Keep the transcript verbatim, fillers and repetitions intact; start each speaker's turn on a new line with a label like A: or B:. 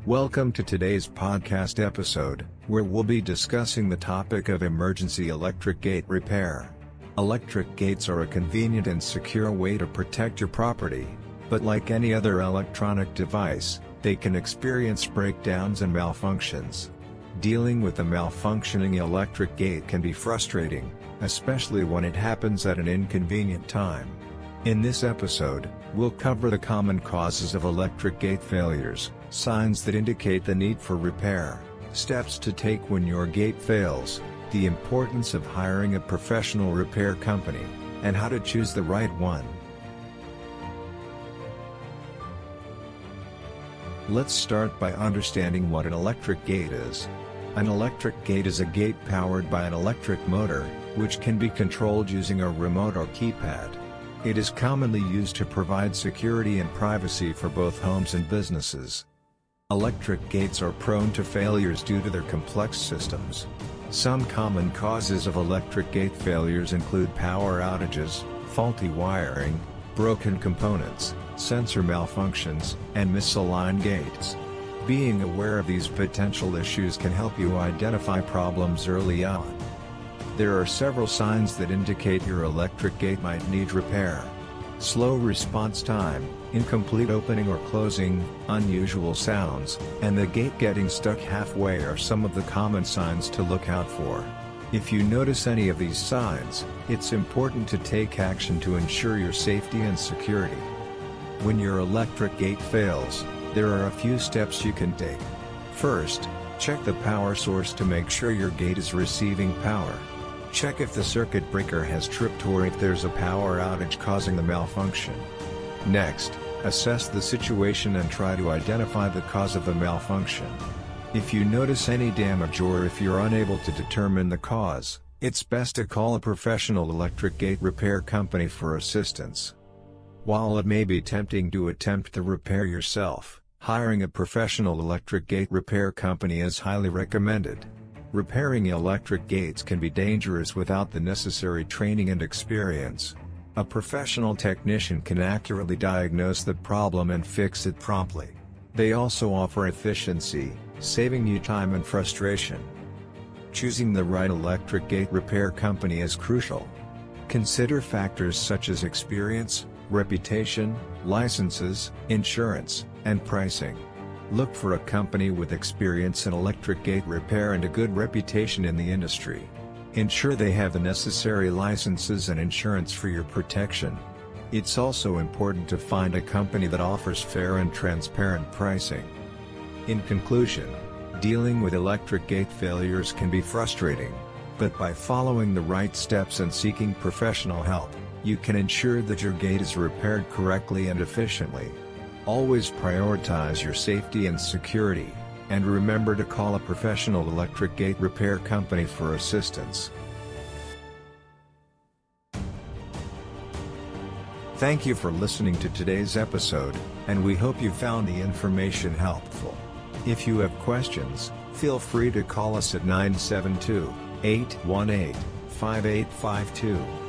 A: Welcome to today's podcast episode, where we'll be discussing the topic of emergency electric gate repair. Electric gates are a convenient and secure way to protect your property, but like any other electronic device, they can experience breakdowns and malfunctions. Dealing with a malfunctioning electric gate can be frustrating, especially when it happens at an inconvenient time. In this episode, we'll cover the common causes of electric gate failures, signs that indicate the need for repair, steps to take when your gate fails, the importance of hiring a professional repair company, and how to choose the right one. Let's start by understanding what an electric gate is. An electric gate is a gate powered by an electric motor, which can be controlled using a remote or keypad. It is commonly used to provide security and privacy for both homes and businesses. Electric gates are prone to failures due to their complex systems. Some common causes of electric gate failures include power outages, faulty wiring, broken components, sensor malfunctions, and misaligned gates. Being aware of these potential issues can help you identify problems early on. There are several signs that indicate your electric gate might need repair. Slow response time, incomplete opening or closing, unusual sounds, and the gate getting stuck halfway are some of the common signs to look out for. If you notice any of these signs, it's important to take action to ensure your safety and security. When your electric gate fails, there are a few steps you can take. First, check the power source to make sure your gate is receiving power. Check if the circuit breaker has tripped or if there's a power outage causing the malfunction. Next, assess the situation and try to identify the cause of the malfunction. If you notice any damage or if you're unable to determine the cause, it's best to call a professional electric gate repair company for assistance. While it may be tempting to attempt the repair yourself, hiring a professional electric gate repair company is highly recommended. Repairing electric gates can be dangerous without the necessary training and experience. A professional technician can accurately diagnose the problem and fix it promptly. They also offer efficiency, saving you time and frustration. Choosing the right electric gate repair company is crucial. Consider factors such as experience, reputation, licenses, insurance, and pricing. Look for a company with experience in electric gate repair and a good reputation in the industry. Ensure they have the necessary licenses and insurance for your protection. It's also important to find a company that offers fair and transparent pricing. In conclusion, dealing with electric gate failures can be frustrating, but by following the right steps and seeking professional help, you can ensure that your gate is repaired correctly and efficiently. Always prioritize your safety and security, and remember to call a professional electric gate repair company for assistance. Thank you for listening to today's episode, and we hope you found the information helpful. If you have questions, feel free to call us at nine seven two, eight one eight, five eight five two.